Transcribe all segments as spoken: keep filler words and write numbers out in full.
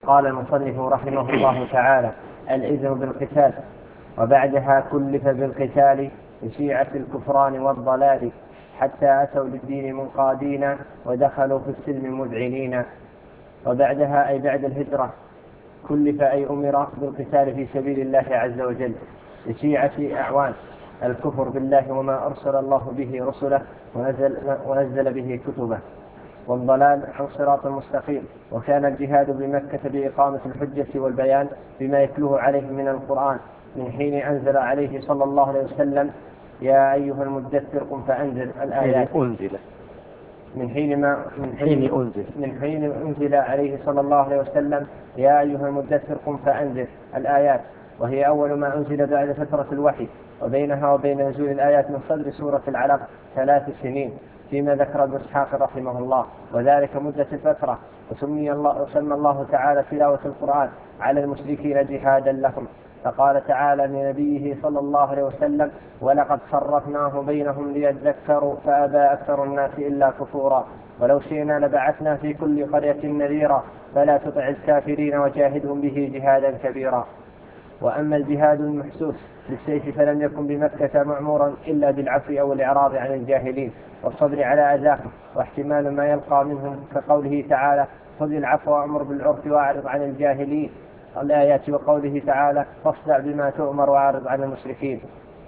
قال المصنف رحمه الله تعالى: الإذن بالقتال. وبعدها كلف بالقتال بشيعة الكفران والضلال، حتى أتوا للدين منقادين ودخلوا في السلم مذعنين. وبعدها أي بعد الهجرة كلف أي أمر بالقتال في سبيل الله عز وجل بشيعة أعوان الكفر بالله وما أرسل الله به رسله ونزل, ونزل به كتبه، والضلال عن صراط مستقيم. وكان الجهاد بمكة بإقامة الحجة والبيان بما يتلوه عليه من القرآن، من حين أنزل عليه صلى الله عليه وسلم: يا أيها المدثر قم فأنذر الآيات. أنزل من حين ما من حين أنزل من حين أنزل عليه صلى الله عليه وسلم: يا أيها المدثر قم فأنذر الآيات، وهي أول ما أنزل بعد فترة الوحي، وبينها وبين نزول الآيات من صدر سورة العلق ثلاث سنين، فيما ذكر ابن إسحاق رحمه الله، وذلك مدة الفترة. وسمي الله, وسمى الله تعالى تلاوة القرآن على المشركين جهادا لهم، فقال تعالى لنبيه صلى الله عليه وسلم: ولقد صرفناه بينهم ليذكروا فأبى أكثر الناس إلا كفورا، ولو شئنا لبعثنا في كل قرية نذيرا فلا تطع الكافرين وجاهدهم به جهادا كبيرا. وأما الجهاد المحسوس بالسيف فلم يكن بمكة معمورا إلا بالعفو أو الإعراض عن الجاهلين والصبر على أذاهم واحتمال ما يلقى منهم، كقوله تعالى: خذ العفو وأمر بالعرف وأعرض عن الجاهلين الآيات، وقوله تعالى: فاصدع بما تؤمر وأعرض عن المشركين.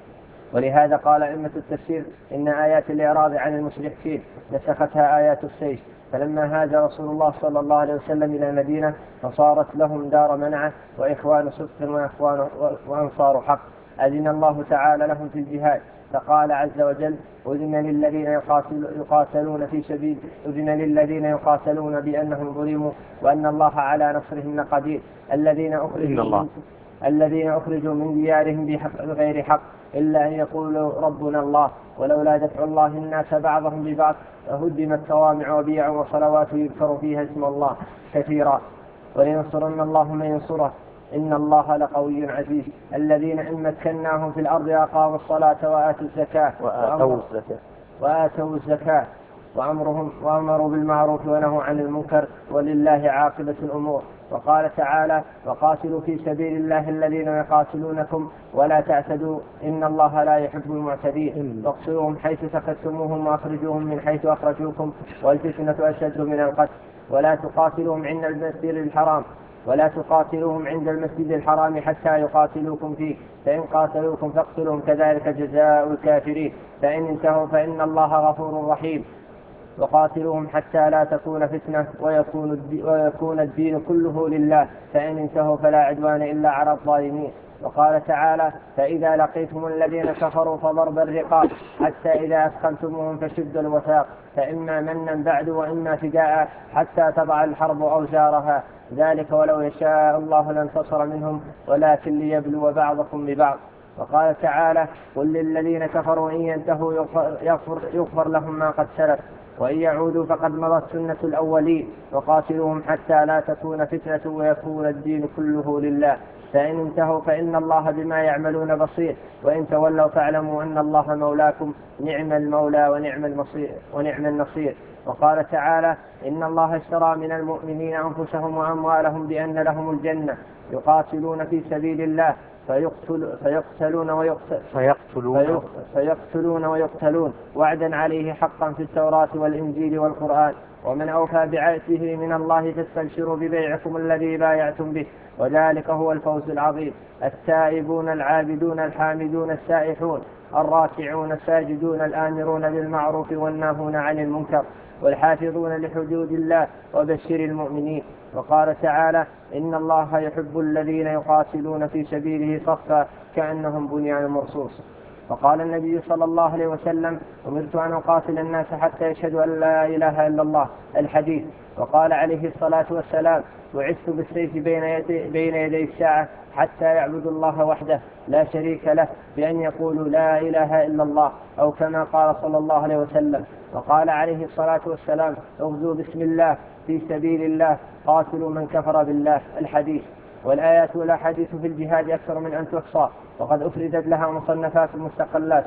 ولهذا قال أئمة التفسير إن آيات الإعراض عن المشركين نسختها آيات السيف، فلما هاجر رسول الله صلى الله عليه وسلم إلى المدينة فصارت لهم دار منعة وإخوان صدق وإخوان وأنصار حق، أذن الله تعالى لهم في الجهاد، فقال عز وجل: أذن للذين يقاتل يقاتلون في سبيل أذن للذين يقاتلون بأنهم ظلموا وأن الله على نصرهم لقدير، الذين أخرجوا الذين أخرجوا من ديارهم بحق بغير حق إلا أن يقولوا ربنا الله، ولولا دفع الله الناس بعضهم ببعض لهدمت صوامع وبيع وصلوات يذكر فيها اسم الله كثيرا، ولينصرن الله من ينصره إن الله لقوي عزيز، الذين إن مكناهم في الأرض أقاموا الصلاة وآتوا الزكاة وآتوا الزكاة وآتوا الزكاة وأمرهم وأمروا بالمعروف ونهوا عن المنكر، ولله عاقبة الأمور. وقال تعالى: وقاتلوا في سبيل الله الذين يقاتلونكم ولا تعتدوا إن الله لا يحب المعتدين، واقتلوهم حيث ثقفتموهم وأخرجوهم من حيث أخرجوكم والفتنة أشد من القتل، ولا تقاتلوهم عند المسجد الحرام ولا تقاتلوهم عند المسجد الحرام حتى يقاتلوكم فيه، فإن قاتلوكم فاقتلوهم كذلك جزاء الكافرين، فإن انتهوا فإن الله غفور رحيم. وقاتلوهم حتى لا تكون فتنة ويكون الدين, ويكون الدين كله لله، فإن انتهوا فلا عدوان إلا على الظالمين. وقال تعالى: فإذا لقيتم الذين كفروا فضرب الرقاب حتى إذا أثخنتموهم فشدوا الوثاق، فإما منا بعد وإما فداء حتى تضع الحرب أوزارها، ذلك ولو يشاء الله لانتصر منهم ولكن ليبلو بعضكم ببعض. وقال تعالى: قل للذين كفروا إن ينتهوا يغفر, يغفر لهم ما قد سلف وإن يعودوا فقد مضت سنة الأولين، وقاتلوهم حتى لا تكون فتنة ويكون الدين كله لله، فإن انتهوا فإن الله بما يعملون بصير، وإن تولوا فاعلموا أن الله مولاكم نعم المولى ونعم المصير ونعم النصير. وقال تعالى: إن الله اشترى من المؤمنين أنفسهم وأموالهم بأن لهم الجنة يقاتلون في سبيل الله فيقتل فيقتلون ويقتل فيقتلون, فيقتلون ويقتلون وعدا عليه حقا في التوراة والإنجيل والقرآن، ومن أوفى بعهده من الله فاستبشروا ببيعكم الذي بايعتم به، وذلك هو الفوز العظيم. التائبون العابدون الحامدون السائحون الراكعون الساجدون الآمرون بالمعروف والناهون عن المنكر والحافظون لحدود الله وبشر المؤمنين. وقال تعالى: إن الله يحب الذين يقاتلون في سبيله صفا كأنهم بنيان مرصوص. وقال النبي صلى الله عليه وسلم: أمرت أن أقاتل الناس حتى يشهدوا أن لا إله إلا الله، الحديث. وقال عليه الصلاة والسلام: بعثت بالسيف بين يدي, بين يدي الساعة حتى يعبدوا الله وحده لا شريك له بأن يقولوا لا إله إلا الله، أو كما قال صلى الله عليه وسلم. وقال عليه الصلاة والسلام: اغزوا بسم الله في سبيل الله قاتلوا من كفر بالله، الحديث. والآيات والأحاديث في الجهاد أكثر من أن تحصى، وقد أفردت لها مصنفات مستقلات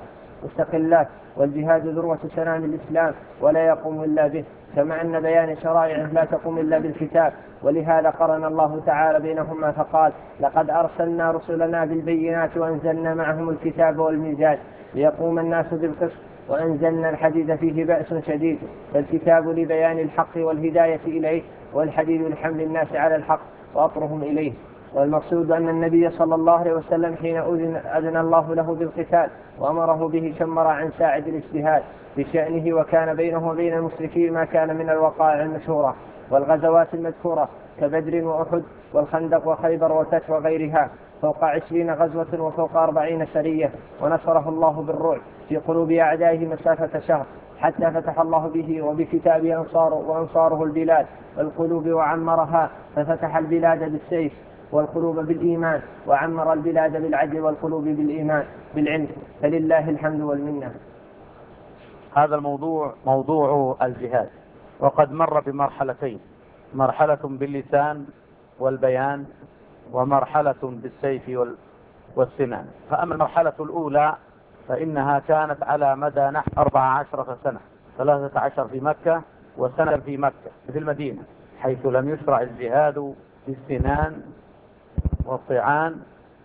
مستقلات، والجهاد ذروة سنام الإسلام ولا يقوم إلا به، كما أن بيان شرائعه لا تقوم إلا بالكتاب. ولهذا قرن الله تعالى بينهما فقال: لقد أرسلنا رسلنا بالبينات وأنزلنا معهم الكتاب والميزان ليقوم الناس بالقسط وأنزلنا الحديد فيه بأس شديد. فالكتاب لبيان الحق والهداية إليه، والحديد لحمل الناس على الحق وأطرهم إليه. والمقصود أن النبي صلى الله عليه وسلم حين أذن الله له بالقتال وأمره به شمر عن ساعد الاجتهاد بشأنه، وكان بينه وبين المشركين ما كان من الوقائع المشهورة والغزوات المذكورة كبدر وأحد والخندق وخيبر وفتح وغيرها، فوق عشرين غزوة وفوق أربعين سرية. ونصره الله بالرعب في قلوب أعدائه مسافة شهر، حتى فتح الله به وبكتابه أنصاره وأنصاره البلاد والقلوب وعمرها، ففتح البلاد بالسيف والقلوب بالإيمان، وعمر البلاد بالعدل والقلوب بالإيمان بالعلم، فلله الحمد والمنة. هذا الموضوع موضوع الجهاد، وقد مر بمرحلتين: مرحلة باللسان والبيان، ومرحلة بالسيف والسنان. فأما المرحلة الأولى فإنها كانت على مدى نحو أربع عشرة سنة، ثلاثة عشر في مكة وسنة في مكة في المدينة، حيث لم يشرع الجهاد بالسنان والطعان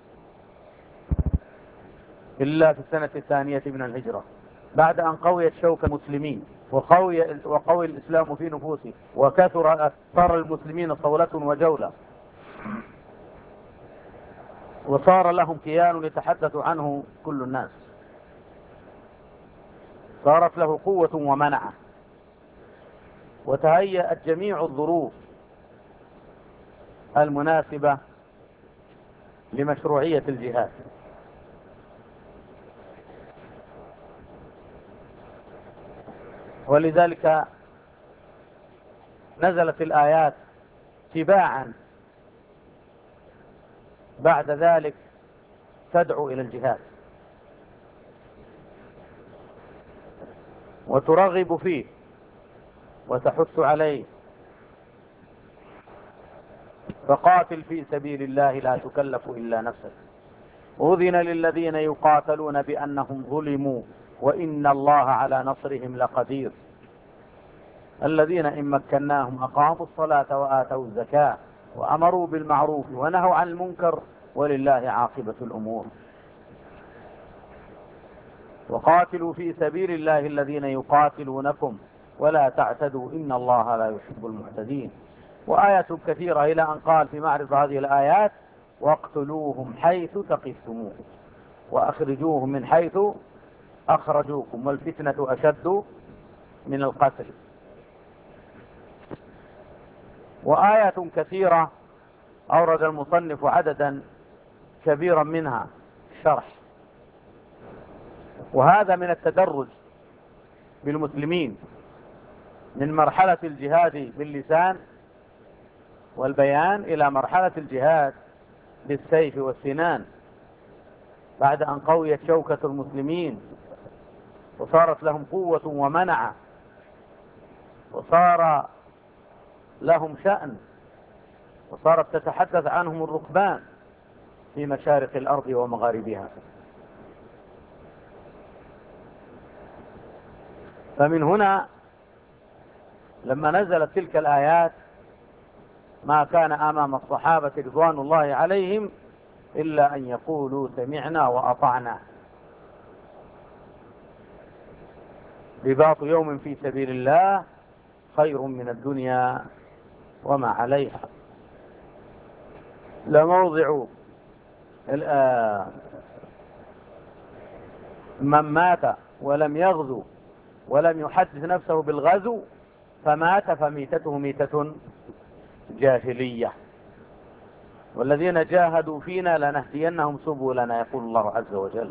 إلا في السنة الثانية من الهجرة، بعد أن قويت شوك المسلمين وقوي, وقوي الإسلام في نفوسهم، وكثر أكثر المسلمين صولة وجولة، وصار لهم كيان يتحدث عنه كل الناس، صارت له قوة ومنعة، وتهيأت جميع الظروف المناسبة لمشروعية الجهاد. ولذلك نزلت الآيات تباعا بعد ذلك تدعو إلى الجهاد وترغب فيه وتحث عليه: فقاتل في سبيل الله لا تكلف إلا نفسك، أذن للذين يقاتلون بأنهم ظلموا وإن الله على نصرهم لقدير، الذين إن مكناهم أقاموا الصلاة وآتوا الزكاة وأمروا بالمعروف ونهوا عن المنكر ولله عاقبة الأمور. وقاتلوا في سبيل الله الذين يقاتلونكم ولا تعتدوا إن الله لا يحب المعتدين. وآيات كثيرة إلى أن قال في معرض هذه الآيات: واقتلوهم حيث ثقفتموهم وأخرجوهم من حيث أخرجوكم والفتنة أشد من القتل. وآيات كثيرة أورد المصنف عددا كبيرا منها الشرح. وهذا من التدرج بالمسلمين من مرحلة الجهاد باللسان والبيان إلى مرحلة الجهاد بالسيف والسنان، بعد أن قويت شوكة المسلمين وصارت لهم قوة ومنعة وصار لهم شأن، وصارت تتحدث عنهم الركبان في مشارق الأرض ومغاربها. فمن هنا لما نزلت تلك الآيات ما كان أمام الصحابة رضوان الله عليهم إلا أن يقولوا: سمعنا وأطعنا. رباط يوم في سبيل الله خير من الدنيا وما عليها. لموضع من مات ولم يغزو ولم يحدث نفسه بالغزو فمات فميتته ميتة جاهلية، والذين جاهدوا فينا لنهدينهم سبلنا، يقول الله عز وجل: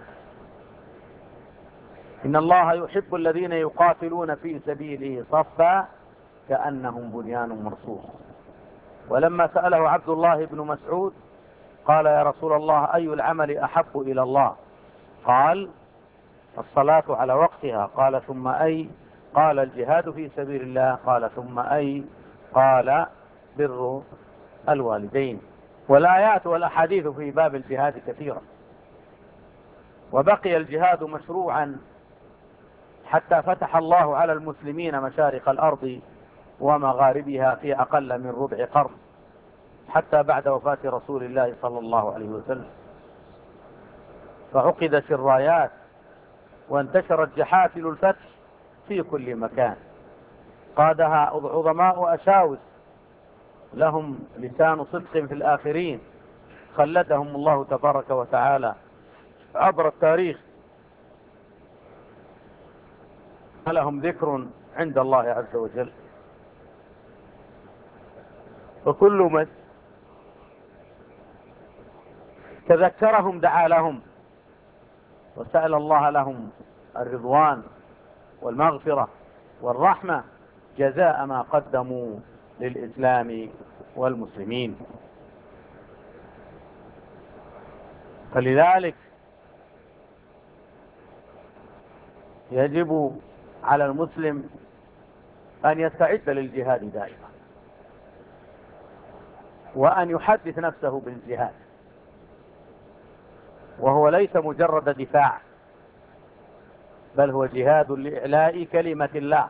إن الله يحب الذين يقاتلون في سبيله صفا كأنهم بنيان مرصوص. ولما سأله عبد الله بن مسعود قال: يا رسول الله، أي العمل أحب إلى الله؟ قال: الصلاة على وقتها. قال: ثم أي؟ قال: الجهاد في سبيل الله. قال: ثم أي؟ قال: بر الوالدين. والآيات والأحاديث في باب الجهاد كثيرة، وبقي الجهاد مشروعا حتى فتح الله على المسلمين مشارق الأرض ومغاربها في أقل من ربع قرن، حتى بعد وفاة رسول الله صلى الله عليه وسلم، فعقدت الرايات وانتشرت جحافل الفتح في كل مكان، قادها عظماء أشاوس لهم لسان صدق في الآخرين، خلدهم الله تبارك وتعالى عبر التاريخ، ولهم ذكر عند الله عز وجل. وكل من تذكرهم دعا لهم وسأل الله لهم الرضوان والمغفرة والرحمة جزاء ما قدموا للإسلام والمسلمين. فلذلك يجب على المسلم أن يستعد للجهاد دائما، وأن يحدث نفسه بالجهاد، وهو ليس مجرد دفاع، بل هو جهاد لإعلاء كلمة الله،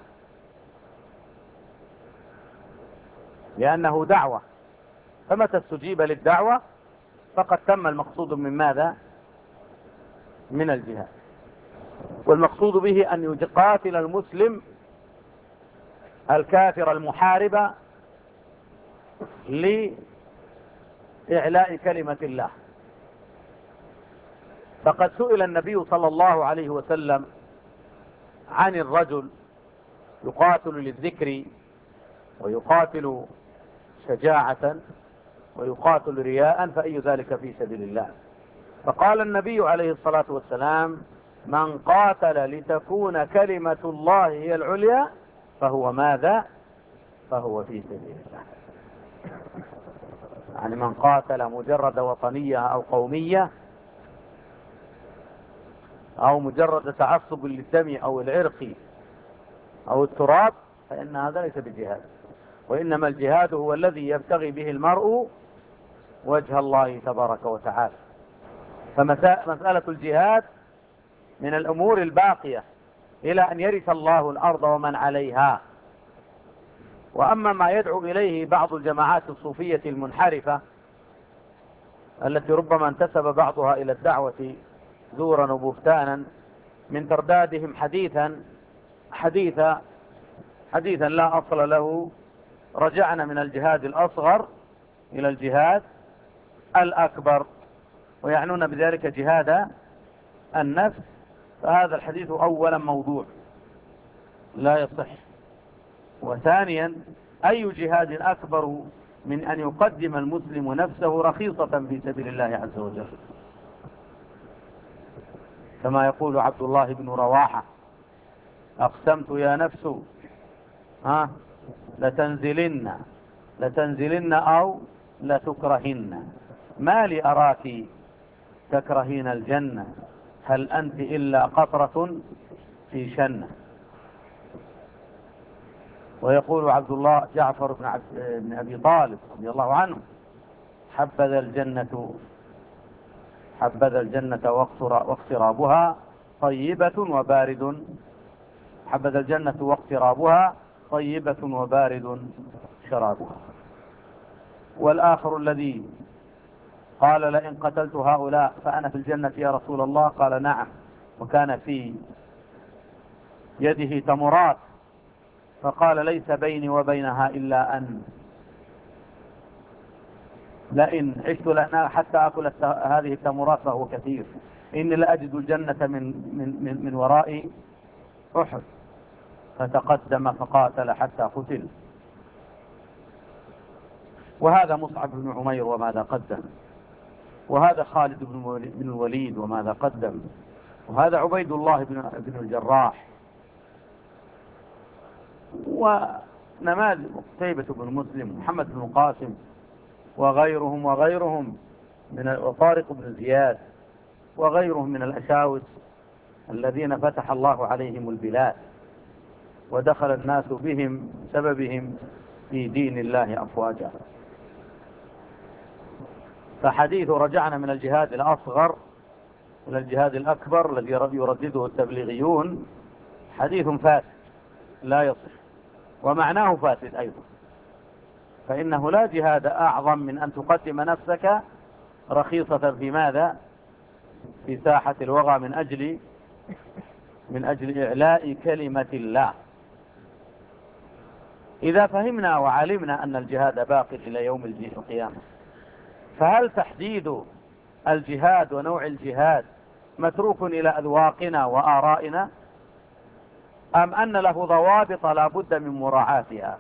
لأنه دعوة، فمتى استجيب للدعوة فقد تم المقصود من ماذا؟ من الجهاد. والمقصود به أن يقاتل المسلم الكافر المحارب لإعلاء كلمة الله. فقد سئل النبي صلى الله عليه وسلم عن الرجل يقاتل للذكر ويقاتل شجاعة ويقاتل رياء، فأي ذلك في سبيل الله؟ فقال النبي عليه الصلاة والسلام: من قاتل لتكون كلمة الله هي العليا فهو ماذا؟ فهو في سبيل الله. يعني من قاتل مجرد وطنية أو قومية أو مجرد تعصب للدم أو العرق أو التراب فإن هذا ليس بجهاد، وإنما الجهاد هو الذي يبتغي به المرء وجه الله تبارك وتعالى. فمسألة الجهاد من الأمور الباقية إلى أن يرث الله الأرض ومن عليها. وأما ما يدعو إليه بعض الجماعات الصوفية المنحرفة التي ربما انتسب بعضها إلى الدعوة زورا وبهتانا من تردادهم حديثا حديثا حديثا لا أصل له، رجعنا من الجهاد الأصغر إلى الجهاد الأكبر، ويعنون بذلك جهاد النفس، فهذا الحديث أولا موضوع لا يصح، وثانيا أي جهاد أكبر من أن يقدم المسلم نفسه رخيصة في سبيل الله عز وجل، كما يقول عبد الله بن رواحة: أقسمت يا نفس ها لتنزلن لتنزلن أو لتكرهن، ما لي أراك تكرهين الجنة، هل أنت إلا قطرة في شنة. ويقول عبد الله جعفر بن, عبد بن أبي طالب رضي الله عنه: حبذا الجنة حبذا الجنة واقترابها طيبة وبارد حبذا الجنة واقترابها طيبة وبارد شرابها. والآخر الذي قال: لئن قتلت هؤلاء فأنا في الجنة يا رسول الله، قال: نعم، وكان في يده تمرات، فقال: ليس بيني وبينها إلا أن لئن عشت لأنا حتى أكل هذه التمرات فهو كثير، إني لأجد الجنة من, من, من, من وراء أحد. فتقدم فقاتل حتى قتل. وهذا مصعب بن عمير وماذا قدم، وهذا خالد بن الوليد وماذا قدم، وهذا عبيد الله بن الجراح، ونماذج قتيبة بن مسلم، محمد بن قاسم، وغيرهم وغيرهم من وطارق بن زياد وغيرهم من الأشاوس الذين فتح الله عليهم البلاد ودخل الناس بهم سببهم في دين الله أفواجا. فحديث رجعنا من الجهاد الأصغر إلى الجهاد الأكبر الذي يردده التبليغيون حديث فاسد لا يصح، ومعناه فاسد أيضا، فإنه لا جهاد أعظم من أن تقدم نفسك رخيصة في ماذا؟ في ساحة الوغى من أجل من أجل إعلاء كلمة الله. إذا فهمنا وعلمنا أن الجهاد باق إلى يوم القيامة، فهل تحديد الجهاد ونوع الجهاد متروك إلى أذواقنا وآرائنا، أم أن له ضوابط لا بد من مراعاتها؟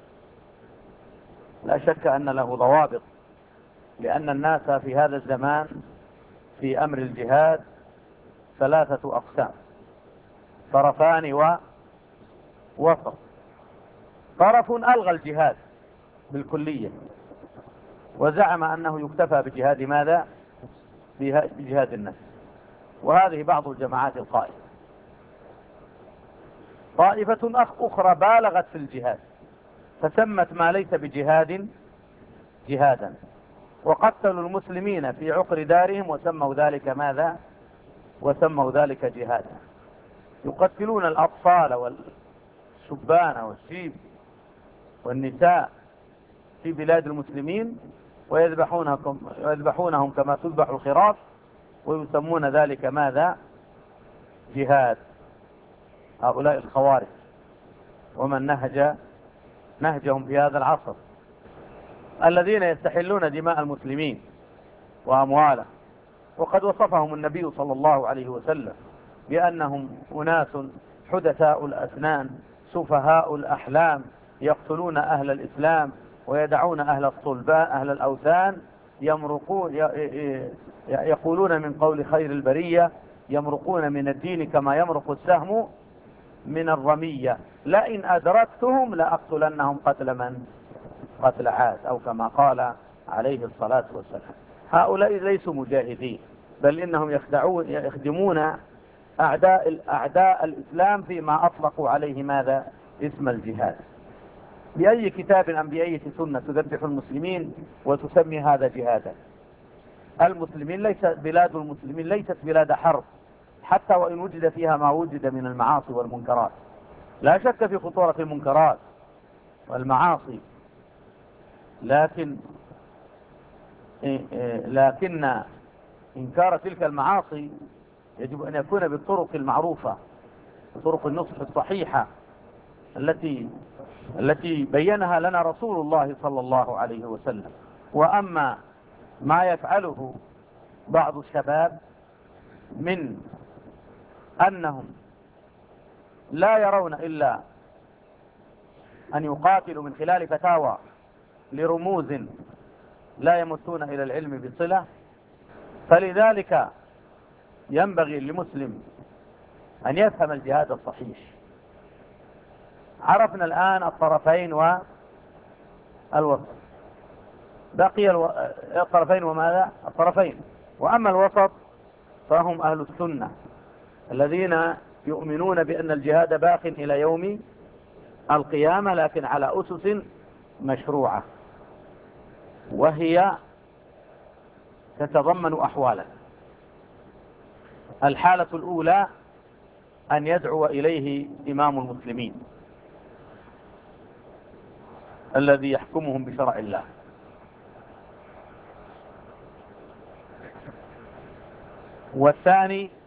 لا شك أن له ضوابط، لأن الناس في هذا الزمان في أمر الجهاد ثلاثة أقسام، طرفان ووسط. طرف ألغى الجهاد بالكلية وزعم أنه يكتفى بجهاد ماذا؟ بجهاد النفس، وهذه بعض الجماعات القائمة. طائفة أخرى بالغت في الجهاد فسمت ما ليس بجهاد جهادا، وقتلوا المسلمين في عقر دارهم وسموا ذلك ماذا؟ وسموا ذلك جهادا. يقتلون الأطفال والشبان والشيب والنساء في بلاد المسلمين ويذبحونهم ويذبحونهم كما تذبح الخراف، ويسمون ذلك ماذا؟ جهاد. هؤلاء الخوارج ومن نهج نهجهم في هذا العصر، الذين يستحلون دماء المسلمين وأموالهم، وقد وصفهم النبي صلى الله عليه وسلم بأنهم أناس حدثاء الأسنان سفهاء الأحلام يقتلون أهل الإسلام ويدعون أهل الصلباء أهل الأوثان، يمرقون يقولون من قول خير البرية يمرقون من الدين كما يمرق السهم من الرمية، لئن أدركتهم لأقتلنهم قتل من؟ قتل عاد، أو كما قال عليه الصلاة والسلام. هؤلاء ليسوا مجاهدين، بل إنهم يخدعون يخدمون أعداء أعداء الإسلام فيما أطلقوا عليه ماذا؟ اسم الجهاد. بأي كتاب أم بأي سنة تذبح المسلمين وتسمي هذا جهادا؟ المسلمين ليس بلاد المسلمين ليست بلاد حرب، حتى وإن وجد فيها ما وجد من المعاصي والمنكرات. لا شك في خطورة المنكرات والمعاصي، لكن لكن إنكار تلك المعاصي يجب أن يكون بالطرق المعروفة، طرق النصح الصحيحة التي التي بينها لنا رسول الله صلى الله عليه وسلم. وأما ما يفعله بعض الشباب من أنهم لا يرون إلا أن يقاتلوا من خلال فتاوى لرموز لا يمتون إلى العلم بصلة، فلذلك ينبغي للمسلم أن يفهم الجهاد الصحيح. عرفنا الآن الطرفين والوسط، بقي الو... الطرفين وماذا؟ الطرفين. وأما الوسط فهم أهل السنة الذين يؤمنون بأن الجهاد باق إلى يوم القيامة، لكن على أسس مشروعة، وهي تتضمن أحوالا. الحالة الأولى أن يدعو إليه إمام المسلمين الذي يحكمهم بشرع الله، والثاني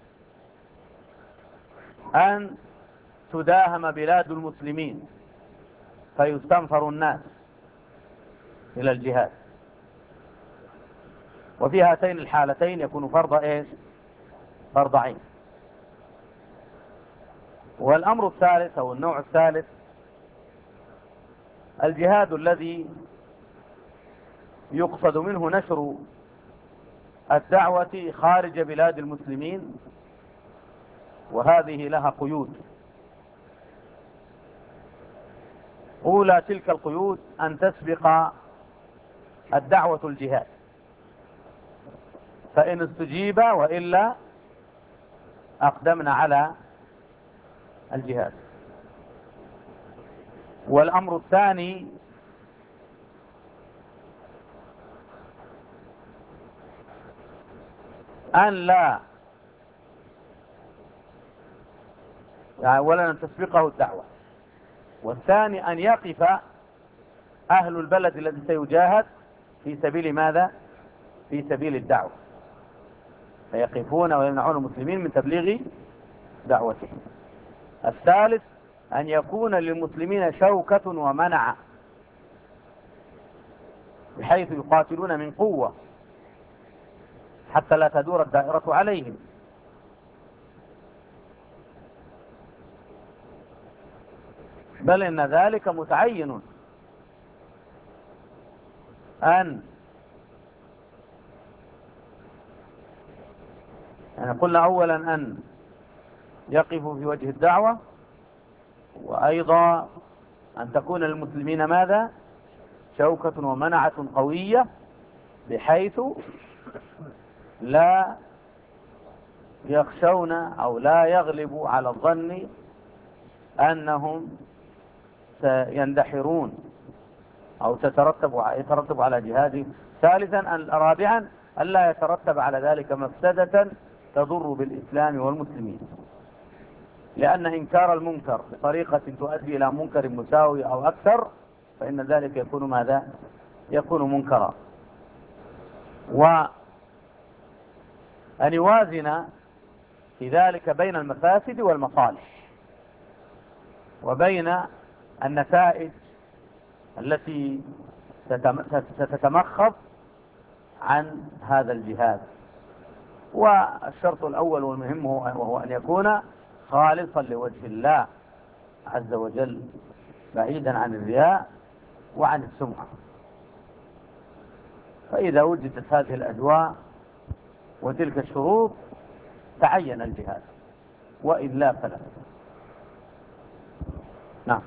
أن تداهم بلاد المسلمين فيستنفر الناس إلى الجهاد. وفي هاتين الحالتين يكون فرض إيش؟ فرض عين. والأمر الثالث أو النوع الثالث الجهاد الذي يقصد منه نشر الدعوة خارج بلاد المسلمين، وهذه لها قيود. أولى تلك القيود أن تسبق الدعوة الجهاد، فإن استجيب وإلا أقدمنا على الجهاد. والأمر الثاني أن لا يعني أولا أن تسبقه الدعوة، والثاني أن يقف أهل البلد الذي سيجاهد في سبيل ماذا؟ في سبيل الدعوة، فيقفون ويمنعون المسلمين من تبليغ دعوتهم. الثالث أن يكون للمسلمين شوكة ومنع، بحيث يقاتلون من قوة حتى لا تدور الدائرة عليهم. بل إن ذلك متعين، أن يعني قلنا أولا أن يقفوا في وجه الدعوة، وأيضا أن تكون للمسلمين ماذا؟ شوكة ومنعة قوية، بحيث لا يخشون أو لا يغلب على الظن أنهم سيندحرون أو تترتب يترتب على جهادهم. ثالثا رابعا ألا يترتب على ذلك مفسدة تضر بالإسلام والمسلمين، لأن إنكار المنكر بطريقة تؤدي إلى منكر مساوي أو أكثر فإن ذلك يكون ماذا؟ يكون منكرا. وأن يوازن في ذلك بين المفاسد والمصالح، وبين النتائج التي ستتمخض عن هذا الجهاد. والشرط الأول والمهم وهو أن يكون خالصا لوجه الله عز وجل، بعيدا عن الرياء وعن السمعة. فإذا وجدت هذه الأجواء وتلك الشروط تعين الجهاد، وإلا فلا. نعم.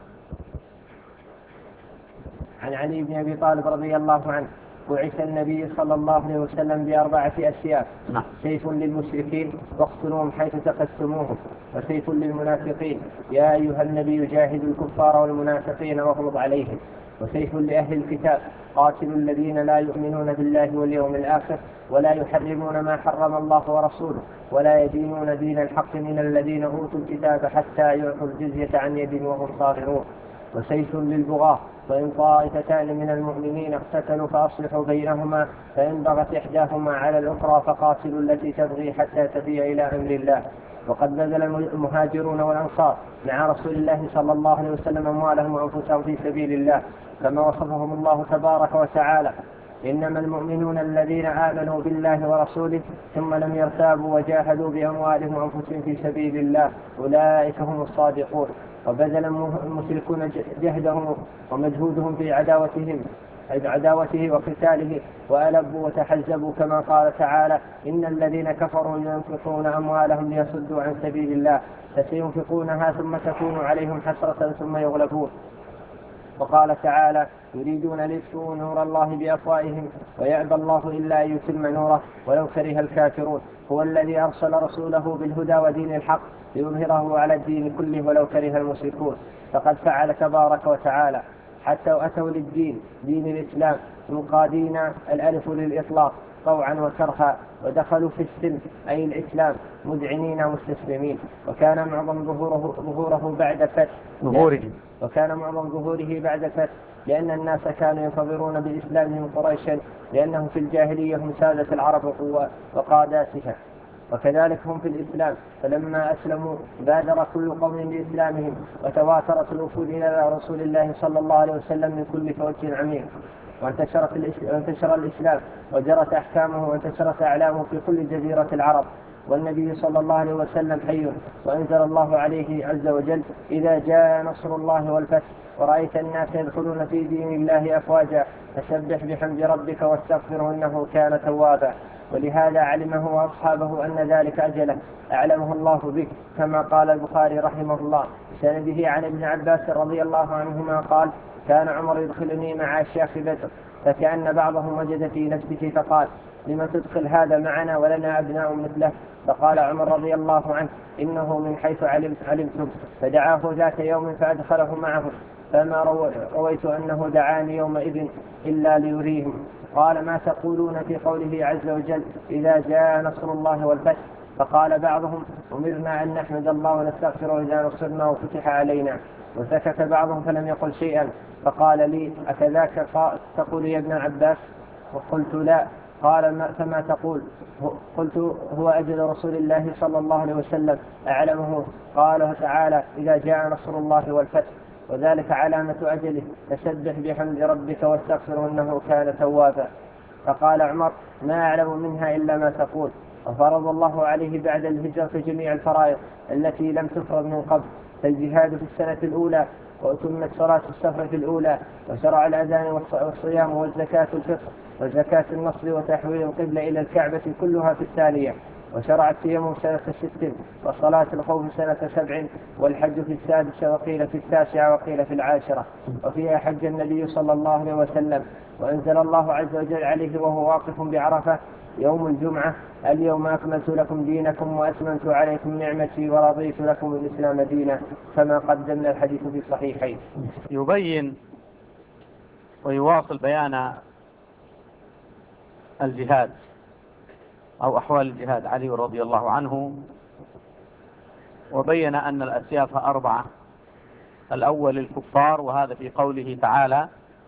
عن علي بن أبي طالب رضي الله عنه: بعث النبي صلى الله عليه وسلم بأربعة أسياف: نعم. سيف للمشركين واقتلوهم حيث ثقفتموهم، وسيف للمنافقين يا أيها النبي جاهد الكفار والمنافقين واغلظ عليهم، وسيف لأهل الكتاب قاتلوا الذين لا يؤمنون بالله واليوم الآخر ولا يحرمون ما حرم الله ورسوله ولا يدينون دين الحق من الذين أوتوا الكتاب حتى يعطوا الجزية عن يد وهم صاغرون، وسيف للبغاة وإن طائفتان من المؤمنين اقتتلوا فأصلحوا بينهما فإن بغت إحداهما على الأخرى فقاتلوا التي تبغي حتى تفيء إلى أمر الله. وقد بذل المهاجرون والأنصار مع رسول الله صلى الله عليه وسلم أموالهم وأنفسهم في سبيل الله كما وصفهم الله تبارك وتعالى: إنما المؤمنون الذين آمنوا بالله ورسوله ثم لم يرتابوا وجاهدوا بأموالهم وأنفسهم في سبيل الله أولئك هم الصادقون. وبذل المشركون جهدهم ومجهودهم في عداوتهم عداوته وقتاله وألبوا وتحزبوا كما قال تعالى: إن الذين كفروا ينفقون أموالهم ليصدوا عن سبيل الله فسينفقونها ثم تكون عليهم حسرة ثم يغلبون. وقال تعالى: يريدون ليطفئوا نور الله بأفواههم ويأبى الله إلا أن يتم نوره ولو كره الكافرون. هو الذي أرسل رسوله بالهدى ودين الحق ليظهره على الدين كله ولو كره المشركون. فقد فعل تبارك وتعالى حتى أتوا للدين دين الإسلام منقادين الألف للإطلاق طوعا وكرها، ودخلوا في السلم أي الإسلام مذعنين مستسلمين. وكان معظم ظهوره, ظهوره بعد فتح ظهوره وكان معظم ظهوره بعد فتح لأن الناس كانوا ينتظرون بإسلامهم قريشا، لأنهم في الجاهلية هم سادة العرب وقاداتها، وكذلك هم في الإسلام. فلما أسلموا بادر كل قوم بإسلامهم وتواترت الوفود إلى رسول الله صلى الله عليه وسلم من كل فوج عميق، وانتشر الإسلام وجرت أحكامه وانتشرت أعلامه في كل جزيرة العرب. والنبي صلى الله عليه وسلم حي، وأنزل الله عليه عز وجل: إذا جاء نصر الله والفتح ورأيت الناس يدخلون في دين الله أفواجا فسبح بحمد ربك واستغفره إنه كان توابا. ولهذا علمه وأصحابه أن ذلك أجله أعلمه الله به، كما قال البخاري رحمه الله بسنده عن ابن عباس رضي الله عنهما قال: كان عمر يدخلني مع أشياخ بدر فكأن بعضهم وجد في نفسه فقال: لما تدخل هذا معنا ولنا أبناء مثله؟ فقال عمر رضي الله عنه: إنه من حيث علمت علمتم. فدعاه ذات يوم فأدخله معه، فما رويت أنه دعاني يومئذ إلا ليريهم. قال: ما تقولون في قوله عز وجل: إذا جاء نصر الله والفتح؟ فقال بعضهم أمرنا أن نحمد الله ونستغفره إذا نصرنا وفتح علينا. وسكت بعضهم فلم يقل شيئا، فقال لي أكذاك تقول يا ابن عباس؟ وقلت لا. قال ما فما تقول؟ قلت هو أجل رسول الله صلى الله عليه وسلم أعلمه. قاله تعالى إذا جاء نصر الله والفتح، وذلك علامة أجله، فسبح بحمد ربك واستغفره إنه كان توابا. فقال عمر ما أعلم منها إلا ما تقول. وفرض الله عليه بعد الهجرة جميع الفرائض التي لم تفرض من قبل، فالجهاد في السنة الأولى، وأتمت صلاة السفر في الأولى، وشرع الأذان والصيام والزكاة الفطر وزكاة النصر وتحويل القبلة إلى الكعبة كلها في الثانية، وشرع التيمم سنة ست، وصلاة الخوف سنة سبع، والحج في السادسة، وقيل في التاسعة، وقيل في العاشرة، وفيها حج النبي صلى الله عليه وسلم. وأنزل الله عز وجل عليه وهو واقف بعرفة يوم الجمعة اليوم أكملت لكم دينكم وأتممت عليكم نعمتي ورضيت لكم الإسلام دينا، كما قدمنا الحديث في الصحيحين. يبين ويواصل بيان الجهاد أو أحوال الجهاد علي رضي الله عنه، وبين أن الأسياف أربعة. الأول الكفار، وهذا في قوله تعالى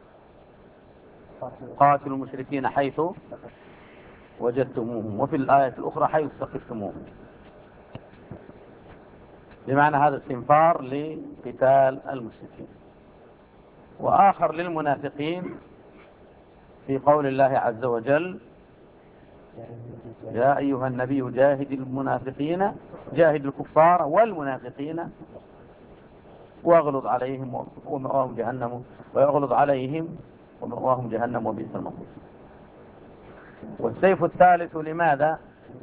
قاتلوا المشركين حيث وجدتموهم، وفي الآية الأخرى حيث ثقفتموهم، بمعنى هذا استنفار لقتال المشركين. وآخر للمنافقين في قول الله عز وجل يا أيها النبي جاهد المنافقين جاهد الكفار والمنافقين واغلظ عليهم ومأواهم جهنم ويغلظ عليهم ومأواهم جهنم وبئس المصير. والسيف الثالث لماذا؟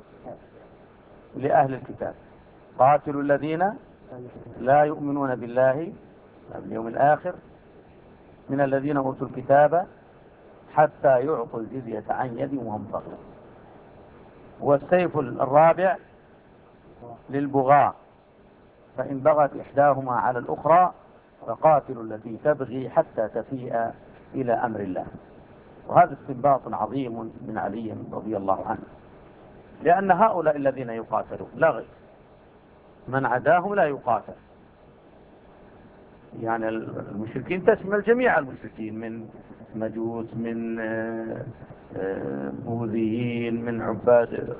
لأهل الكتاب، قاتلوا الذين لا يؤمنون بالله اليوم الآخر من الذين أوتوا الكتاب حتى يعطوا الجزية عن يد وهم صاغرون. والسيف الرابع للبغاة، فإن بغت إحداهما على الأخرى فقاتلوا التي تبغي حتى تفيء إلى أمر الله. وهذا استنباط عظيم من علي رضي الله عنه، لأن هؤلاء الذين يقاتلون لا غير، من عداهم لا يقاتل. يعني المشركين تشمل جميع المشركين، من مجوس، من بوذيين، من عباد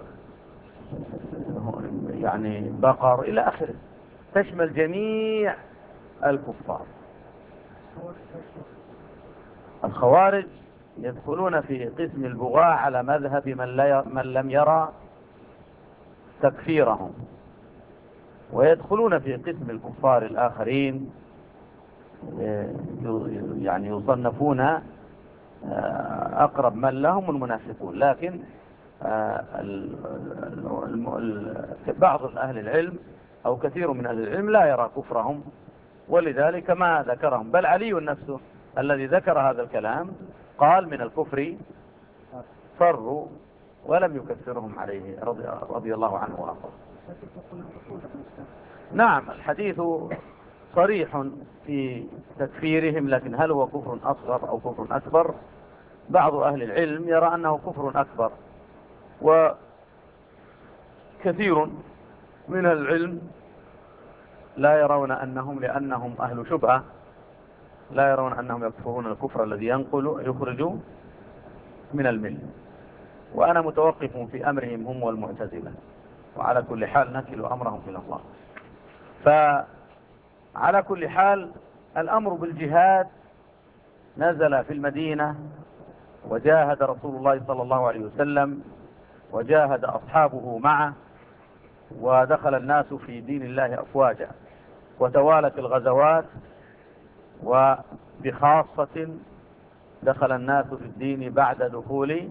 يعني بقر إلى آخره، تشمل جميع الكفار. الخوارج يدخلون في قسم البغاة على مذهب من, لا من لم يرى تكفيرهم، ويدخلون في قسم الكفار الآخرين يعني يصنفون أقرب من لهم المنافقون. لكن بعض أهل العلم أو كثير من أهل العلم لا يرى كفرهم، ولذلك ما ذكرهم. بل علي نفسه الذي ذكر هذا الكلام قال من الكفر فروا ولم يكفرهم عليه رضي, رضي الله عنه وأرضاه. نعم الحديث صريح في تكفيرهم، لكن هل هو كفر أصغر أو كفر أكبر؟ بعض أهل العلم يرى أنه كفر أكبر، وكثير من العلم لا يرون أنهم، لأنهم أهل شبهة، لا يرون أنهم يكفرون الكفر الذي ينقل يخرج من الملة. وأنا متوقف في أمرهم هم والمعتزلة، وعلى كل حال نكل أمرهم إلى الله. فعلى كل حال الأمر بالجهاد نزل في المدينة، وجاهد رسول الله صلى الله عليه وسلم وجاهد أصحابه معه، ودخل الناس في دين الله أفواجا، وتوالت الغزوات، وبخاصة دخل الناس في الدين بعد دخول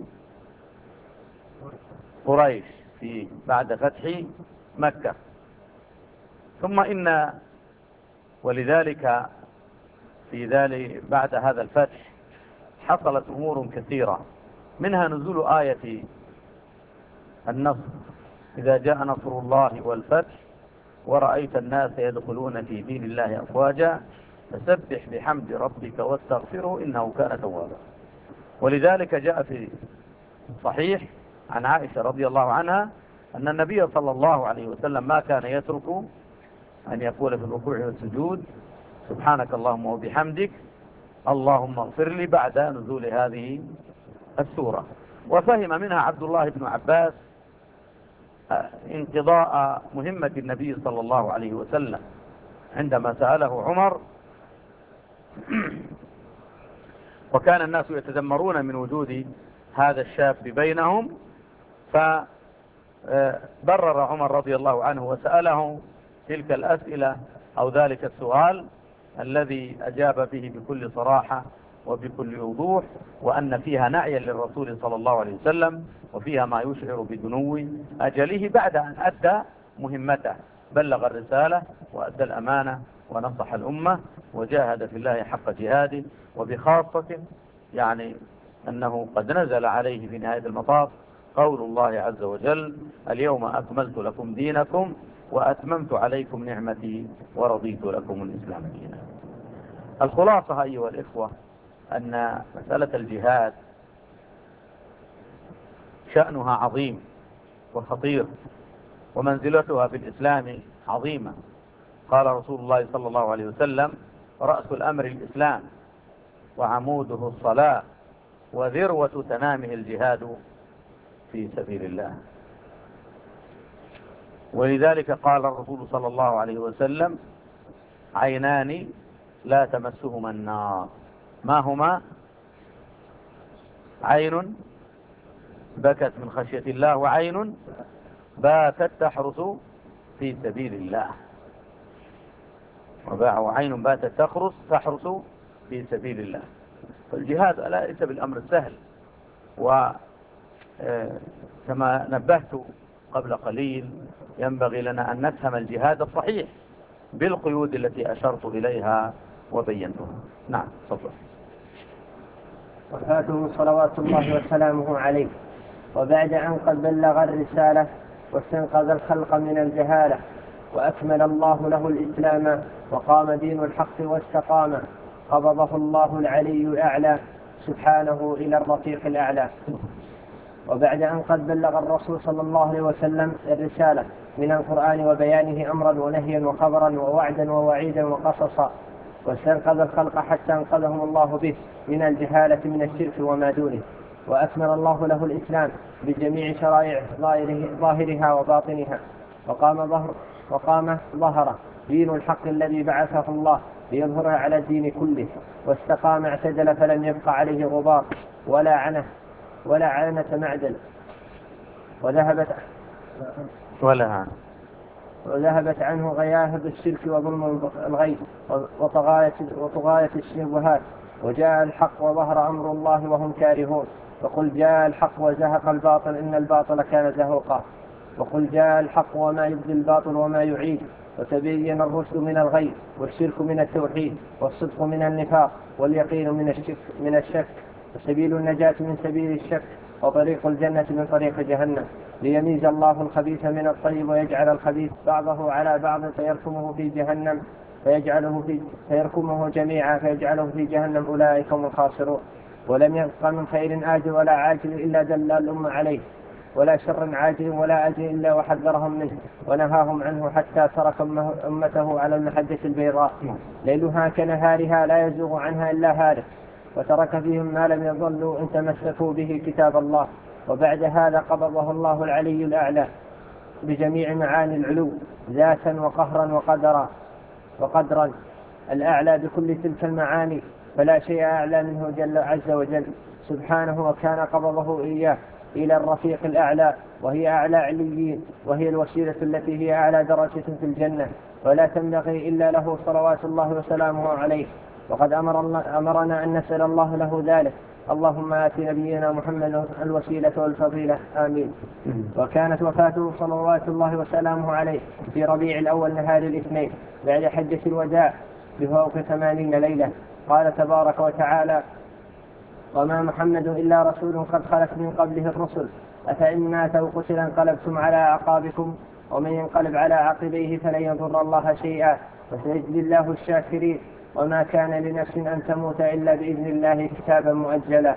قريش في بعد فتح مكة. ثم إن ولذلك في ذلك بعد هذا الفتح حصلت أمور كثيرة، منها نزول آية النصر إذا جاء نصر الله والفتح ورأيت الناس يدخلون في دين الله أفواجا فسبح بحمد ربك واستغفره إنه كان توابا. ولذلك جاء في صحيح عن عائشة رضي الله عنها أن النبي صلى الله عليه وسلم ما كان يترك أن يقول في الركوع والسجود سبحانك اللهم وبحمدك اللهم اغفر لي بعد نزول هذه السورة. وفهم منها عبد الله بن عباس انقضاء مهمة النبي صلى الله عليه وسلم عندما سأله عمر، وكان الناس يتذمرون من وجود هذا الشاب بينهم، فبرر عمر رضي الله عنه وسأله تلك الأسئلة أو ذلك السؤال الذي أجاب به بكل صراحة وبكل وضوح، وأن فيها نعيا للرسول صلى الله عليه وسلم، وفيها ما يشعر بدنو أجله بعد أن أدى مهمته، بلغ الرسالة وأدى الأمانة ونصح الأمة وجاهد في الله حق جهاده، وبخاصة يعني أنه قد نزل عليه في نهاية المطاف قول الله عز وجل اليوم أكملت لكم دينكم وأتممت عليكم نعمتي ورضيت لكم الإسلام دينا. الخلاصة أيها الإخوة أن مسألة الجهاد شأنها عظيم وخطير، ومنزلتها في الإسلام عظيمة. قال رسول الله صلى الله عليه وسلم رأس الأمر الإسلام وعموده الصلاة وذروة تنامه الجهاد في سبيل الله. ولذلك قال الرسول صلى الله عليه وسلم عينان لا تمسهما النار، ما هما؟ عين بكت من خشية الله، وعين باتت تحرس في سبيل الله، وعين باتت تخرس تحرس في سبيل الله. فالجهاد ليس بالأمر السهل، وكما نبهت قبل قليل ينبغي لنا أن نفهم الجهاد الصحيح بالقيود التي أشرت إليها وبينتها. نعم تفضل. وفاته صلوات الله وسلامه عليه، وبعد أن قد بلغ الرسالة واستنقذ الخلق من الجهالة وأكمل الله له الإسلام وقام دين الحق واستقام، قبضه الله العلي الأعلى سبحانه إلى الرفيق الأعلى. وبعد أن قد بلغ الرسول صلى الله عليه وسلم الرسالة من القرآن وبيانه أمرا ونهيا وخبرا ووعدا ووعيدا وقصصا، واستنقذ الخلق حتى انقذهم الله به من الجهالة من الشرك وما دونه، وأكمل الله له الإسلام بجميع شرائع ظاهرها وباطنها، وقام ظهر وقام ظهر دين الحق الذي بعثه الله ليظهرها على الدين كله، واستقام اعتدل فلم يبق عليه غبار ولا عنه ولا عنة معدل، وذهبت ولا وذهبت عنه غياهب الشرك وظلم الغيب وطغاية, وطغاية الشبهات، وجاء الحق وظهر أمر الله وهم كارهون. وقل جاء الحق وزهق الباطل إن الباطل كان زهوقا، وقل جاء الحق وما يبدي الباطل وما يعيد، وتبين الرشد من الغي والشرك من التوحيد والصدق من النفاق واليقين من الشك, من الشك وسبيل النجاة من سبيل الشك وطريق الجنة من طريق جهنم، ليميز الله الخبيث من الطيب ويجعل الخبيث بعضه على بعض فيركمه في جهنم فيجعله في فيركمه جميعا فيجعله في جهنم، أولئك هم الخاسرون. ولم يبق من خير آجل ولا عاجل إلا دل الأمة عليه، ولا شر عاجل ولا آجل إلا وحذرهم منه ونهاهم عنه، حتى ترك أمته على المحجة البيضاء ليلها كنهارها لا يزوغ عنها إلا هالك، وترك فيهم ما لم يضلوا إن تمسكوا به كتاب الله. وبعد هذا قبضه الله العلي الأعلى بجميع معاني العلو ذاتا وقهرا وقدرا وقدرا الأعلى بكل تلك المعاني، فلا شيء أعلى منه جل عز وجل سبحانه، وكان قبضه إياه إلى الرفيق الأعلى وهي أعلى عليين، وهي الوسيلة التي هي أعلى درجة في الجنة، ولا تنبغي إلا له صلوات الله وسلامه عليه. وقد أمر الله أمرنا أن نسأل الله له ذلك، اللهم آت نبينا محمد الوسيلة والفضيلة آمين. وكانت وفاته صلوات الله وسلامه عليه في ربيع الأول نهار الاثنين بعد حجة الوداع بفوق ثمانين ليلة. قال تبارك وتعالى وما محمد إلا رسول قد خلت من قبله الرسل أفإن مات أو قتل انقلبتم على أعقابكم ومن ينقلب على عقبيه فلن يضر الله شيئا وسيجزي الله الشاكرين. وما كان لنفس أن تموت إلا بإذن الله كتابا مؤجلا.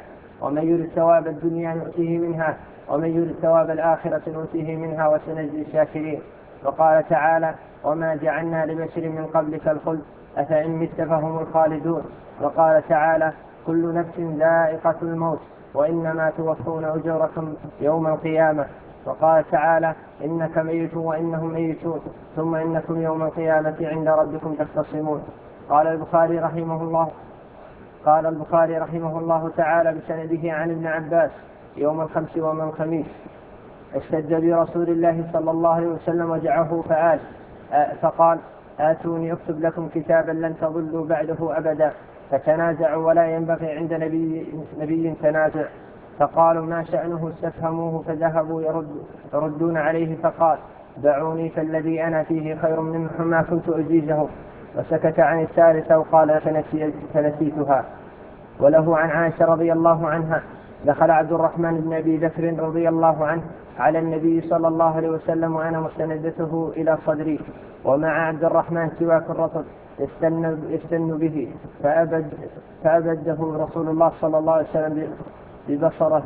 ومن يرد ثواب الدنيا نؤتيه منها ومن يرد ثواب الآخرة نؤتيه منها وسنجزي الشاكرين. وقال تعالى وما جعلنا لبشر من قبلك الخلد أفإن مت فهم الخالدون. وقال تعالى كل نفس ذائقة الموت وإنما توفون أجوركم يوم القيامة. وقال تعالى إنك ميت وإنهم ميتون ثم إنكم يوم القيامة عند ربكم تختصمون. قال البخاري رحمه الله قال البخاري رحمه الله تعالى بسنده عن ابن عباس يوم الخمس ويوم الخميس اشتد برسول الله صلى الله عليه وسلم وجعه فآل فقال آتوني اكتب لكم كتابا لن تضلوا بعده أبدا. فتنازعوا ولا ينبغي عند نبي, نبي تنازع. فقالوا ما شأنه استفهموه فذهبوا يرد يردون عليه فقال دعوني فالذي أنا فيه خير مما كنت أجيزه. وسكت عن الثالثة وقال فنسيتها. وله عن عائشة رضي الله عنها دخل عبد الرحمن بن أبي بكر رضي الله عنه على النبي صلى الله عليه وسلم وأنا مستندته إلى صدري ومع عبد الرحمن سواك الرطب يستن, يستن به فأبد فأبده رسول الله صلى الله عليه وسلم ببصره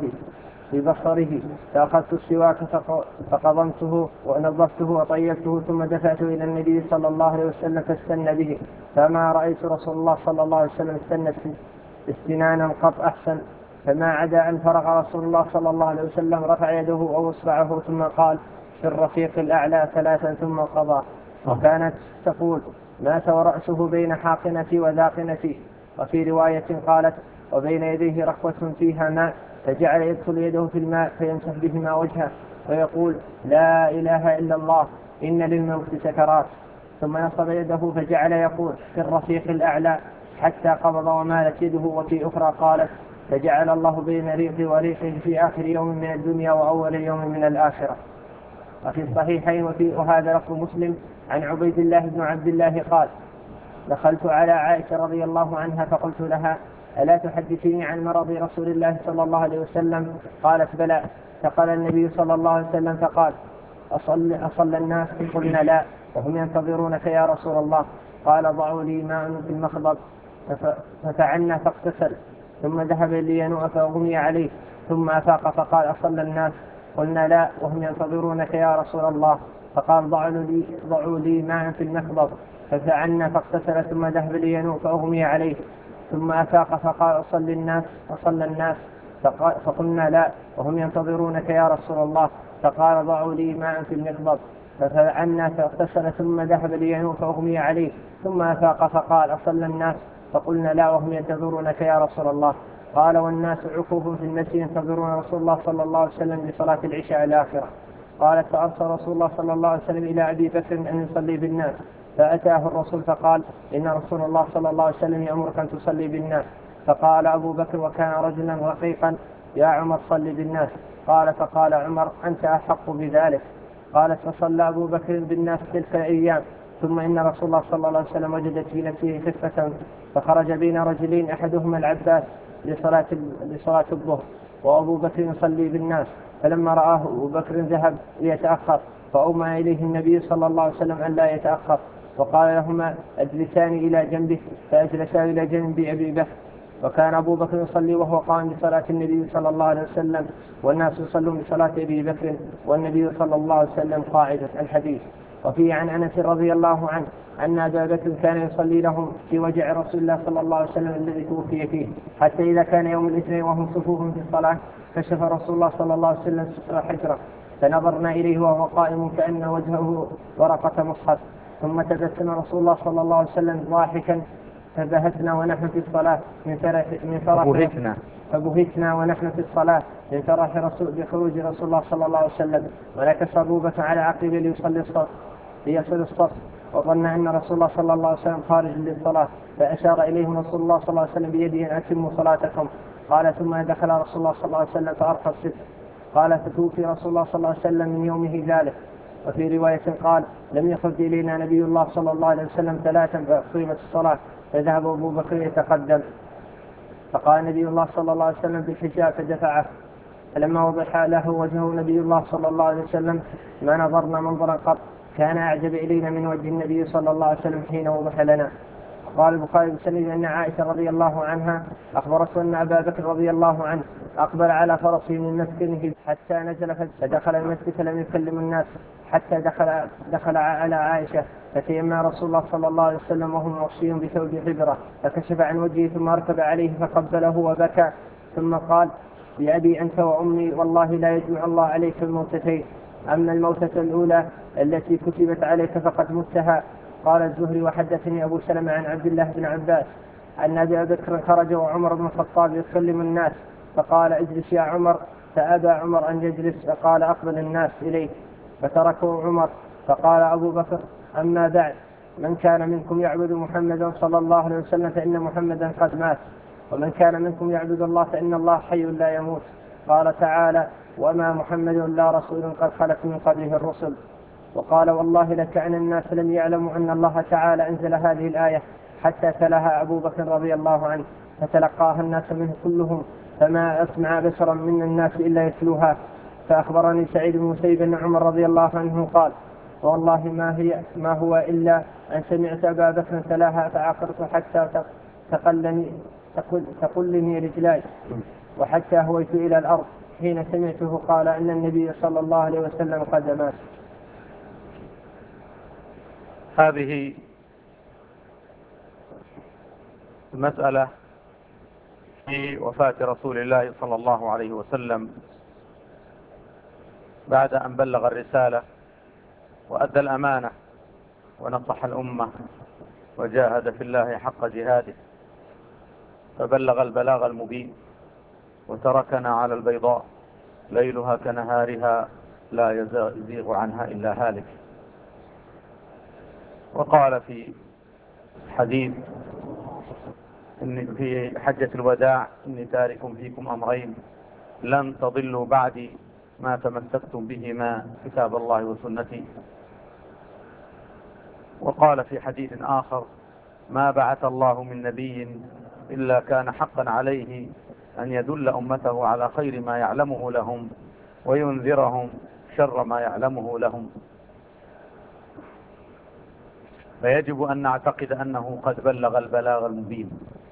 ببصره فأخذت السواك فقضمته ونظفته وطيبته ثم دفعته إلى النبي صلى الله عليه وسلم فاستن به فما رأيت رسول الله صلى الله عليه وسلم استن استنانا قط أحسن. فما عدا أن فرغ رسول الله صلى الله عليه وسلم رفع يده أو إصبعه ثم قال في الرفيق الأعلى ثلاثا ثم قضى. وكانت تقول مات ورأسه بين حاقنتي وذاقنتي. وفي رواية قالت وبين يديه رخوة فيها ماء فجعل يدخل يده في الماء فيمسح بهما وجهه ويقول لا إله إلا الله إن للموت سكرات. ثم نصب يده فجعل يقول في الرفيق الأعلى حتى قبض ومالت يده. وفي أخرى قالت فجعل الله بين ريقي وريقه في آخر يوم من الدنيا وأول يوم من الآخرة. وفي الصحيحين وفي وهذا لفظ مسلم عن عبيد الله بن عبد الله قال دخلت على عائشة رضي الله عنها فقلت لها ألا تحدثني عن مرض رسول الله صلى الله عليه وسلم؟ قالت بلى. فقال النبي صلى الله عليه وسلم فقال أصل, أصل الناس؟ قلنا لا وهم ينتظرونك يا رسول الله. قال ضعوا لي ماء في المخضب ففعلنا فاغتسل ثم ذهب لينوء فأغمي عليه ثم أفاق فقال أصل الناس؟ قلنا لا وهم ينتظرونك يا رسول الله. فقال ضعوا لي, ضعوا لي ماء في المخضب ففعلنا فاغتسل ثم ذهب لينوء فأغمي عليه ثم أفاق فقال أصل الناس أصل الناس؟ فقلنا لا وهم ينتظرونك يا رسول الله. فقال ضعوا لي ماء في المخضب ففعلنا فاغتسل ثم ذهب لينوء فأغمي عليه ثم أفاق فقال أصل الناس؟ فقلنا لا وهم ينتظرونك يا رسول الله. قال والناس عكوف في المسجد ينتظرون رسول الله صلى الله عليه وسلم لصلاة العشاء الآخرة. قالت فأرسل رسول الله صلى الله عليه وسلم إلى أبي بكر أن يصلي بالناس فأتاه الرسول فقال إن رسول الله صلى الله عليه وسلم يأمرك أن تصلي بالناس. فقال أبو بكر وكان رجلا رقيقا يا عمر صل بالناس. قال فقال عمر أنت أحق بذلك. قالت فصلى أبو بكر بالناس تلك الأيام ثم إن رسول الله صلى الله عليه وسلم وجدت في نفسه خفة فخرج بين رجلين أحدهما العباس لصلاة, لصلاة الظهر وأبو بكر يصلي بالناس. فلما رآه أبو بكر ذهب ليتأخر فأومى إليه النبي صلى الله عليه وسلم أن لا يتأخر وقال لهما اجلسان إلى جنبه فأجلسا إلى جنب أبي بكر. وكان أبو بكر يصلي وهو قائم بصلاة النبي صلى الله عليه وسلم والناس يصلون بصلاة أبي بكر والنبي صلى الله عليه وسلم قاعدة. الحديث. وفيه عن أنس رضي الله عنه أن أبا بكر كان يصلي لهم في وجع رسول الله صلى الله عليه وسلم الذي توفي فيه حتى إذا كان يوم الاثنين وهم صفوف في الصلاة كشف رسول الله صلى الله عليه وسلم ستر حجره فنظرنا إليه وهو قائم كأن وجهه ورقة مصحف ثم تبسم رسول الله صلى الله عليه وسلم ضاحكا فبهتنا ونحن في الصلاة من فرح من فرح فبهتنا فبهتنا ونحن في الصلاة من فرح رسول بخروج رسول الله صلى الله عليه وسلم ونكس أبو بكر على عقبه ليصلي الصف ليصل الصف وظن أن رسول الله صلى الله عليه وسلم خارج للصلاة فأشار إليهم رسول الله صلى الله عليه وسلم بيده أن أتموا صلاتكم. قال ثم دخل رسول الله صلى الله عليه وسلم فأرخى الستر. قال فتوفي رسول الله صلى الله عليه وسلم من يومه ذلك. وفي رواية قال لم يخرج إلينا نبي الله صلى الله عليه وسلم ثلاثا فأقيمت الصلاة فذهب أبو بكر يتقدم فقال نبي الله صلى الله عليه وسلم بالحجاب فدفعه. فلما وضح له وجهه نبي الله صلى الله عليه وسلم ما نظرنا منظرا قط كان أعجب إلينا من وجه النبي صلى الله عليه وسلم حين وضح لنا. قال البخاري بسند أن عائشة رضي الله عنها أخبرته أن أبا بكر رضي الله عنه أقبل على فرسه من مسكنه حتى نزل فدخل المسجد فلم يكلم الناس حتى دخل, دخل على عائشة فتيمم رسول الله صلى الله عليه وسلم وهو مغشي بثوب حبرة فكشف عن وجهه ثم ركب عليه فقبله وبكى ثم قال بأبي أنت وأمي والله لا يجمع الله عليك الموتتين، أما الموتة الأولى التي كتبت عليك فقد متها. قال الزهري وحدثني أبو سلمة عن عبد الله بن عباس أن أبا بكر خرج وعمر بن الخطاب يكلم الناس فقال اجلس يا عمر فأبى عمر أن يجلس فقال أقبل الناس إليه فتركه عمر. فقال أبو بكر أما بعد من كان منكم يعبد محمدا صلى الله عليه وسلم فإن محمدا قد مات، ومن كان منكم يعبد الله فإن الله حي لا يموت. قال تعالى وما محمد لا رسول قد خلت من قبله الرسل. وقال والله لكأن الناس لم يعلموا أن الله تعالى أنزل هذه الآية حتى تلاها أبو بكر رضي الله عنه فتلقاها الناس منه كلهم فما أسمع بشرا من الناس إلا يتلوها. فأخبرني سعيد بن مسيب أن عمر رضي الله عنه قال والله ما, هي ما هو إلا أن سمعت أبا بكر تلاها فعقرت حتى تقلني تقل تقلني رجلاي وحتى هويت إلى الأرض حين سمعته قال أن النبي صلى الله عليه وسلم قد مات. هذه المسألة في وفاة رسول الله صلى الله عليه وسلم بعد أن بلغ الرسالة وأدى الأمانة ونصح الأمة وجاهد في الله حق جهاده فبلغ البلاغ المبين وتركنا على البيضاء ليلها كنهارها لا يزيغ عنها إلا هالك. وقال في حديث إن في حجة الوداع إني تارك فيكم أمرين لن تضلوا بعدي ما تمسكتم بهما كتاب الله وسنتي. وقال في حديث آخر ما بعث الله من نبي إلا كان حقا عليه أن يدل أمته على خير ما يعلمه لهم وينذرهم شر ما يعلمه لهم. فيجب أن نعتقد أنه قد بلغ البلاغ المبين.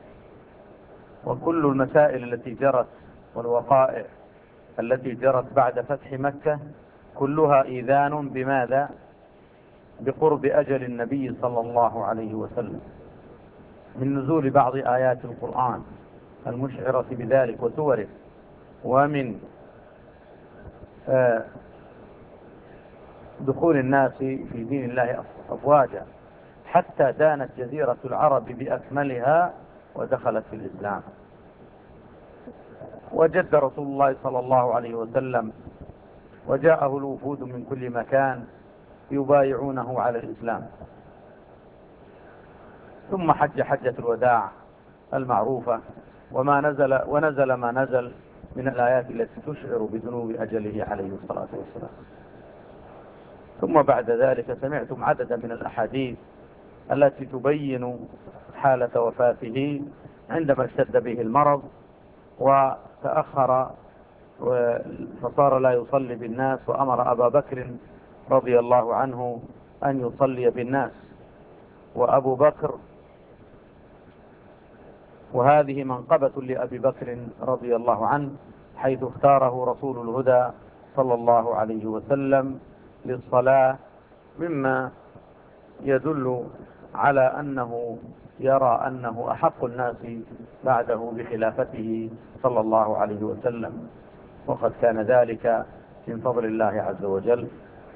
وكل المسائل التي جرت والوقائع التي جرت بعد فتح مكة كلها إيذان بماذا؟ بقرب أجل النبي صلى الله عليه وسلم من نزول بعض آيات القرآن المشعرة بذلك وسوره ومن دخول الناس في دين الله أفواجا حتى دانت جزيرة العرب بأكملها ودخلت في الإسلام. وجد رسول الله صلى الله عليه وسلم وجاءه الوفود من كل مكان يبايعونه على الإسلام. ثم حج حجة الوداع المعروفة وما نزل ونزل ما نزل من الآيات التي تشعر بذنوب أجله عليه الصلاة والسلام. ثم بعد ذلك سمعتم عددا من الأحاديث التي تبين حالة وفاته عندما اشتد به المرض وتأخر فصار لا يصلي بالناس وأمر أبا بكر رضي الله عنه أن يصلي بالناس. وأبو بكر وهذه منقبة لأبي بكر رضي الله عنه حيث اختاره رسول الهدى صلى الله عليه وسلم للصلاة مما يدل على أنه يرى أنه أحق الناس بعده بخلافته صلى الله عليه وسلم، وقد كان ذلك من فضل الله عز وجل.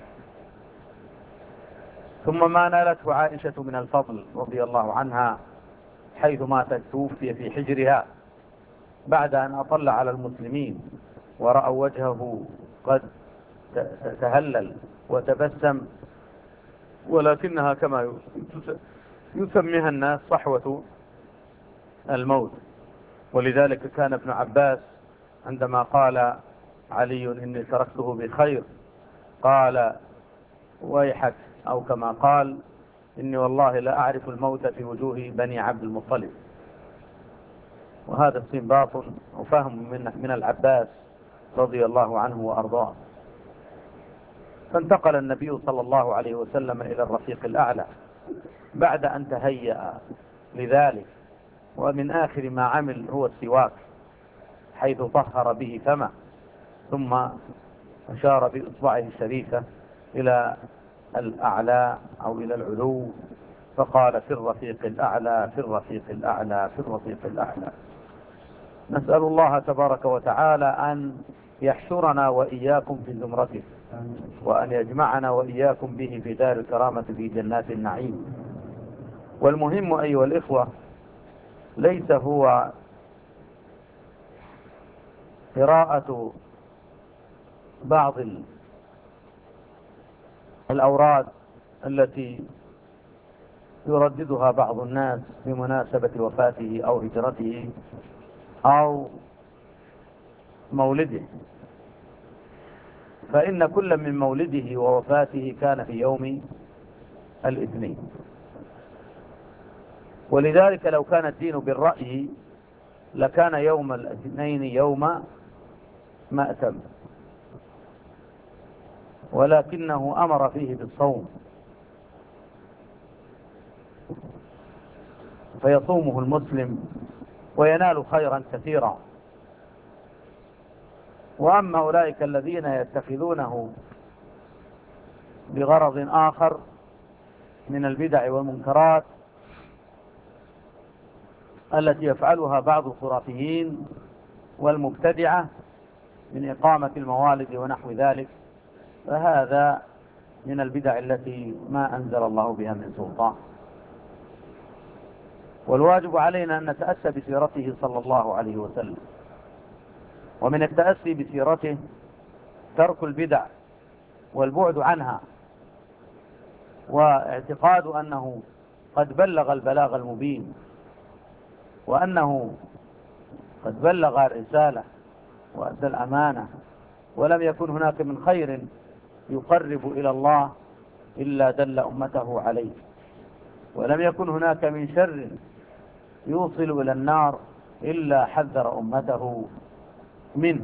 ثم ما نالته عائشة من الفضل رضي الله عنها حيث ماتت توفي في حجرها بعد أن أطل على المسلمين ورأوا وجهه قد تهلل وتبسم، ولكنها كما يسميها الناس صحوة الموت. ولذلك كان ابن عباس عندما قال علي إني تركته بخير قال ويحك، أو كما قال إني والله لا أعرف الموت في وجوه بني عبد المطلب. وهذا استنباط وفهم من, من العباس رضي الله عنه وأرضاه. فانتقل النبي صلى الله عليه وسلم إلى الرفيق الأعلى بعد أن تهيأ لذلك. ومن آخر ما عمل هو السواك، حيث طهر به فمه، ثم أشار بإصبعه الشريفة إلى الأعلى أو إلى العلو، فقال في الرفيق الأعلى، في الرفيق الأعلى، في الرفيق الأعلى. نسأل الله تبارك وتعالى أن يحشرنا وإياكم في زمرته، وأن يجمعنا وإياكم به في دار الكرامة في جنات النعيم. والمهم أيها الإخوة ليس هو قراءة بعض الأوراد التي يرددها بعض الناس بمناسبة وفاته أو هجرته أو مولده، فإن كل من مولده ووفاته كان في يوم الاثنين. ولذلك لو كان الدين بالرأي لكان يوم الاثنين يوم مأتم، ولكنه أمر فيه بالصوم، فيصومه المسلم وينال خيرا كثيرا. وأما أولئك الذين يتخذونه بغرض آخر من البدع والمنكرات التي يفعلها بعض الخرافيين والمبتدعة من إقامة الموالد ونحو ذلك، فهذا من البدع التي ما أنزل الله بها من سلطان. والواجب علينا أن نتأسى بسيرته صلى الله عليه وسلم، ومن التأسي بسيرته ترك البدع والبعد عنها، واعتقاد أنه قد بلغ البلاغ المبين، وأنه قد بلغ الرسالة وأدى الأمانة، ولم يكن هناك من خير يقرب إلى الله إلا دل أمته عليه، ولم يكن هناك من شر يوصل إلى النار إلا حذر أمته منه.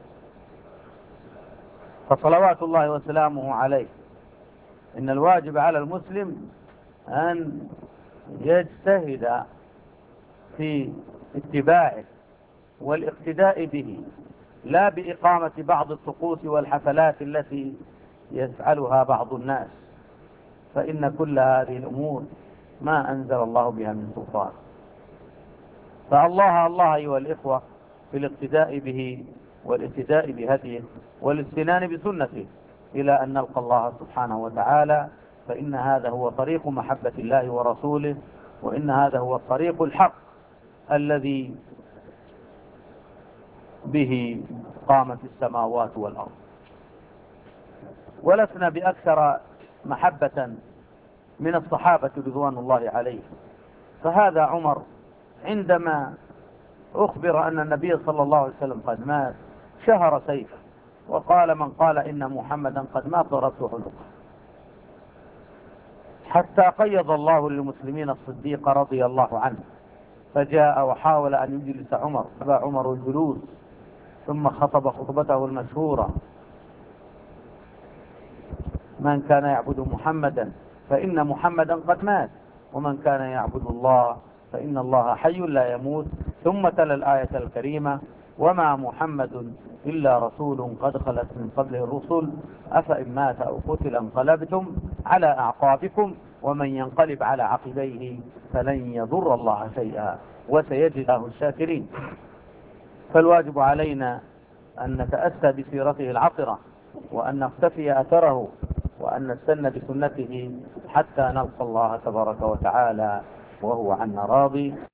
فصلوات الله وسلامه عليه، إن الواجب على المسلم أن يجتهد في اتباعه والاقتداء به، لا بإقامة بعض الطقوس والحفلات التي يفعلها بعض الناس، فإن كل هذه الأمور ما أنزل الله بها من سلطان. فالله الله أيها الإخوة في الاقتداء به والاقتداء بهديه والاستنان بسنته إلى أن نلقى الله سبحانه وتعالى، فإن هذا هو طريق محبة الله ورسوله، وإن هذا هو الطريق الحق الذي به قامت السماوات والأرض. ولسنا بأكثر محبة من الصحابة رضوان الله عليهم. فهذا عمر عندما أخبر أن النبي صلى الله عليه وسلم قد مات شهر سيفه، وقال من قال إن محمدا قد مات ضربت عنقه، حتى قيض الله للمسلمين الصديق رضي الله عنه، فجاء وحاول أن يجلس عمر، أبى عمر الجلوس، ثم خطب خطبته المشهورة: من كان يعبد محمدا فإن محمدا قد مات، ومن كان يعبد الله فإن الله حي لا يموت. ثم تلا الآية الكريمة: وما محمد إلا رسول قد خلت من قبله الرسل أفإن مات أو قتل انقلبتم على أعقابكم ومن ينقلب على عقبيه فلن يضر الله شيئا وسيجزي الله الشاكرين. فالواجب علينا أن نتأسى بسيرته العطرة، وأن نقتفي أثره، وأن نستنى بسنته حتى نلقى الله تبارك وتعالى وهو عنا راضي.